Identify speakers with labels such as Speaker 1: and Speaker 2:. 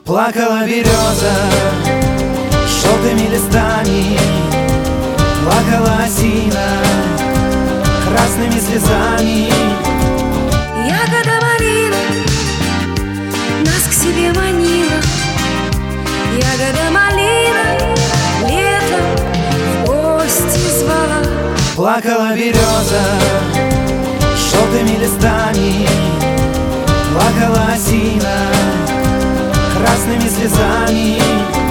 Speaker 1: Плакала береза желтыми листами, плакала осина красными слезами.
Speaker 2: Ягода малина нас к себе манила, ягода малина летом в гости звала.
Speaker 1: Плакала береза желтыми листами, плакала осина красными слезами.